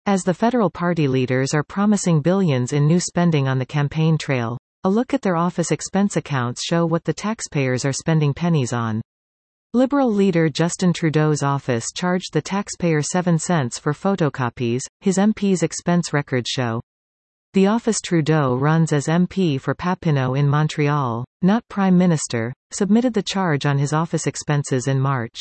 As the federal party leaders are promising billions in new spending on the campaign trail, a look at their office expense accounts show what the taxpayers are spending pennies on. Liberal leader Justin Trudeau's office charged the taxpayer 7 cents for photocopies, his MP's expense records show. The office Trudeau runs as MP for Papineau in Montreal, not Prime Minister, submitted the charge on his office expenses in March.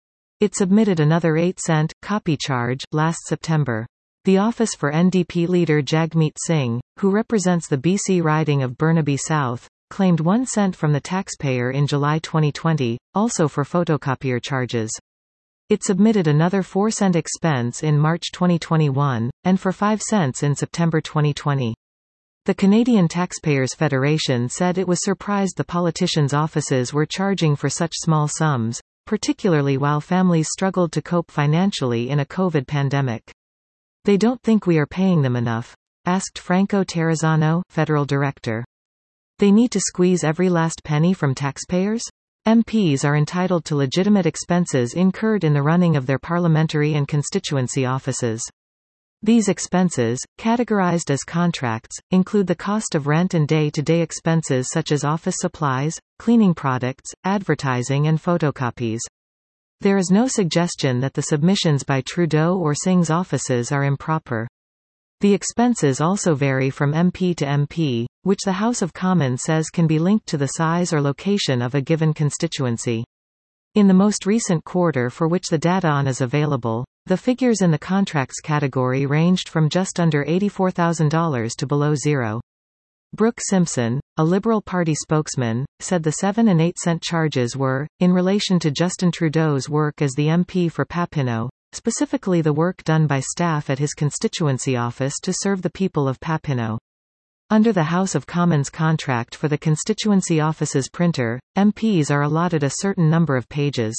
It submitted another 8-cent copy charge last September. The office for NDP leader Jagmeet Singh, who represents the BC riding of Burnaby South, claimed 1 cent from the taxpayer in July 2020, also for photocopier charges. It submitted another 4-cent expense in March 2021, and for 5 cents in September 2020. The Canadian Taxpayers Federation said it was surprised the politicians' offices were charging for such small sums, particularly while families struggled to cope financially in a COVID pandemic. They don't think we are paying them enough, asked Franco Terrazzano, federal director. They need to squeeze every last penny from taxpayers? MPs are entitled to legitimate expenses incurred in the running of their parliamentary and constituency offices. These expenses, categorized as contracts, include the cost of rent and day-to-day expenses such as office supplies, cleaning products, advertising and photocopies. There is no suggestion that the submissions by Trudeau or Singh's offices are improper. The expenses also vary from MP to MP, which the House of Commons says can be linked to the size or location of a given constituency. In the most recent quarter for which the data on is available, the figures in the contracts category ranged from just under $84,000 to below zero. Brooke Simpson, a Liberal Party spokesman, said the 7 and 8 cent charges were, in relation to Justin Trudeau's work as the MP for Papineau, specifically the work done by staff at his constituency office to serve the people of Papineau. Under the House of Commons contract for the constituency office's printer, MPs are allotted a certain number of pages.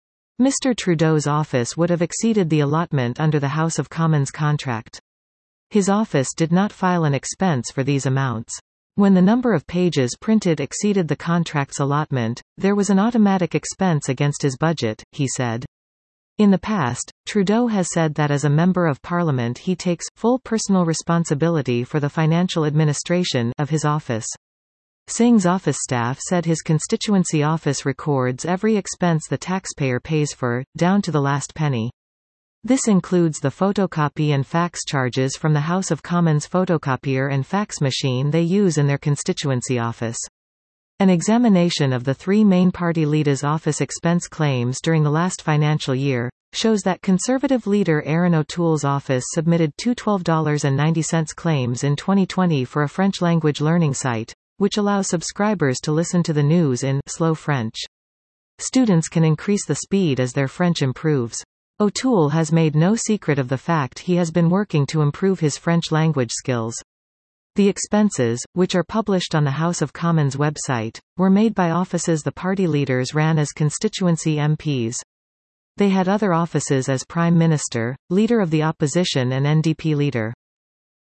Mr. Trudeau's office would have exceeded the allotment under the House of Commons contract. His office did not file an expense for these amounts. When the number of pages printed exceeded the contract's allotment, there was an automatic expense against his budget, he said. In the past, Trudeau has said that as a Member of Parliament he takes full personal responsibility for the financial administration of his office. Singh's office staff said his constituency office records every expense the taxpayer pays for, down to the last penny. This includes the photocopy and fax charges from the House of Commons photocopier and fax machine they use in their constituency office. An examination of the three main party leaders' office expense claims during the last financial year shows that Conservative leader Erin O'Toole's office submitted two $12.90 claims in 2020 for a French-language learning site, which allows subscribers to listen to the news in slow French. Students can increase the speed as their French improves. O'Toole has made no secret of the fact he has been working to improve his French language skills. The expenses, which are published on the House of Commons website, were made by offices the party leaders ran as constituency MPs. They had other offices as Prime Minister, Leader of the Opposition and NDP Leader.